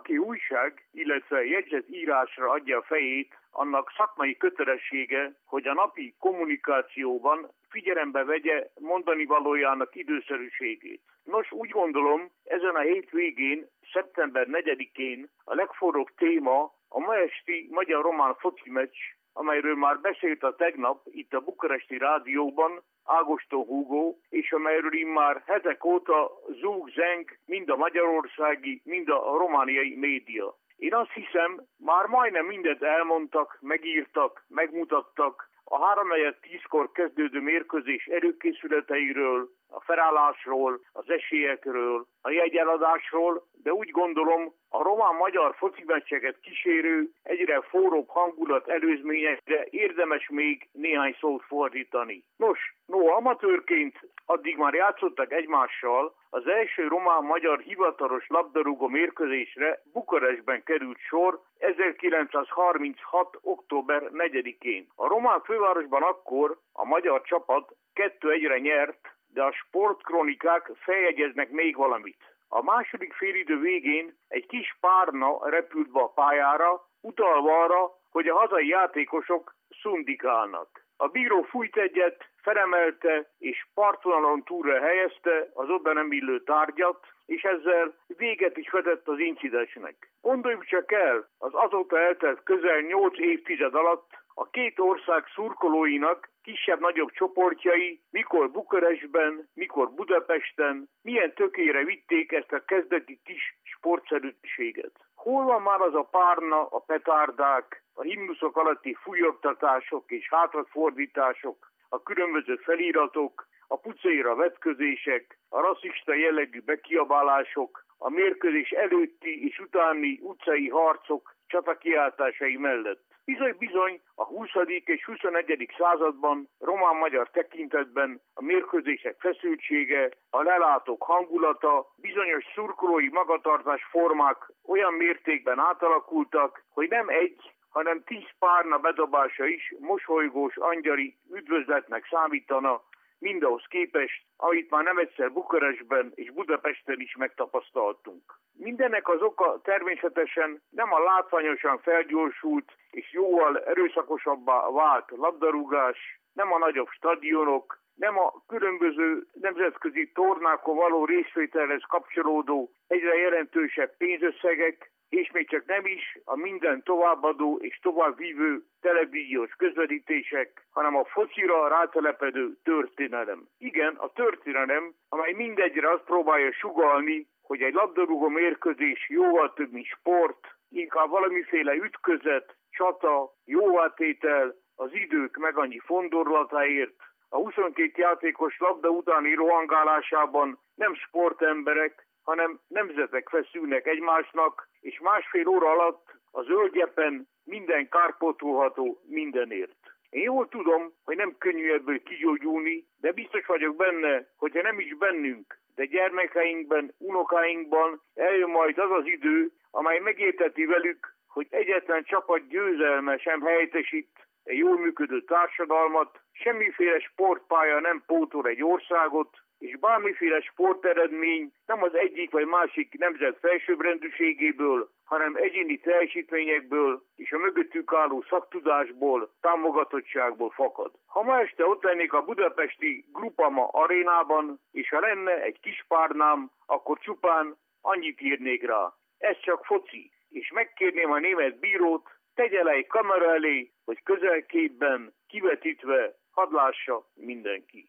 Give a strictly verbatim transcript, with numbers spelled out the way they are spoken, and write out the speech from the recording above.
Aki újság, illetve jegyzetírásra adja a fejét, annak szakmai kötelessége, hogy a napi kommunikációban figyelembe vegye mondani valójának időszerűségét. Nos, úgy gondolom, ezen a hét végén, szeptember negyedikén a legforróbb téma a ma esti magyar-román foci meccs, amelyről már beszélt a tegnap itt a bukaresti rádióban Ágoston Hugo, és amelyről immár hetek óta zúg-zeng mind a magyarországi, mind a romániai média. Én azt hiszem, már majdnem mindent elmondtak, megírtak, megmutattak a három negyven tízkor kezdődő mérkőzés előkészületeiről, a felállásról, az esélyekről, a jegyeladásról, de úgy gondolom, a román-magyar focimeccseket kísérő, egyre forróbb hangulat előzményekre érdemes még néhány szót fordítani. Nos, no, amatőrként addig már játszottak egymással, az első román-magyar hivatalos labdarúgó mérkőzésre Bukarestben került sor ezerkilencszázharminchat. október negyedikén. A román fővárosban akkor a magyar csapat kettő egyre nyert, de a sportkronikák feljegyeznek még valamit. A második félidő végén egy kis párna repült be a pályára, utalva arra, hogy a hazai játékosok szundikálnak. A bíró fújt egyet, felemelte és partvonalon túlra helyezte az oda nem illő tárgyat, és ezzel véget is vetett az incidensnek. Gondoljuk csak el, az azóta eltelt közel nyolc évtized alatt a két ország szurkolóinak kisebb-nagyobb csoportjai mikor Bukarestben, mikor Budapesten milyen tökére vitték ezt a kezdeti kis sportszerűséget. Hol van már az a párna, a petárdák, a himnuszok alatti fújogtatások és hátrafordítások, a különböző feliratok, a pucéra vetközések, a rasszista jellegű bekiabálások, a mérkőzés előtti és utáni utcai harcok csatakiáltásai mellett. Bizony-bizony a huszadik és huszonegyedik században román-magyar tekintetben a mérkőzések feszültsége, a lelátók hangulata, bizonyos szurkolói magatartás formák olyan mértékben átalakultak, hogy nem egy, hanem tíz párna bedobása is mosolygós angyali üdvözletnek számítana, mindahhoz képest, amit már nem egyszer Bukarestben és Budapesten is megtapasztaltunk. Mindennek az oka természetesen nem a látványosan felgyorsult és jóval erőszakosabbá vált labdarúgás, nem a nagyobb stadionok, nem a különböző nemzetközi tornákon való részvételhez kapcsolódó egyre jelentősebb pénzösszegek, és még csak nem is a minden továbbadó és továbbvívő televíziós közvetítések, hanem a focira rátelepedő történelem. Igen, a történelem, amely mindegyre azt próbálja sugallni, hogy egy labdarúgó mérkőzés jóval több, mint sport, inkább valamiféle ütközet, csata, jóvátétel, az idők meg annyi fondorlatáért. A huszonkét játékos labda utáni rohangálásában nem sportemberek, hanem nemzetek feszülnek egymásnak, és másfél óra alatt a zöldgyepen minden kárpótolható mindenért. Én jól tudom, hogy nem könnyű ebből kigyógyulni, de biztos vagyok benne, hogyha nem is bennünk, de gyermekeinkben, unokáinkban eljön majd az az idő, amely megérteti velük, hogy egyetlen csapat győzelme sem helyettesít egy jól működő társadalmat, semmiféle sportpálya nem pótol egy országot, és bármiféle sporteredmény nem az egyik vagy másik nemzet felsőbbrendűségéből, hanem egyéni teljesítményekből és a mögöttük álló szaktudásból, támogatottságból fakad. Ha ma este ott lennék a budapesti Grupama arénában, és ha lenne egy kis párnám, akkor csupán annyit írnék rá. Ez csak foci, és megkérném a német bírót, tegye le egy kamera elé, hogy közelképben, kivetítve, hadd lássa mindenki.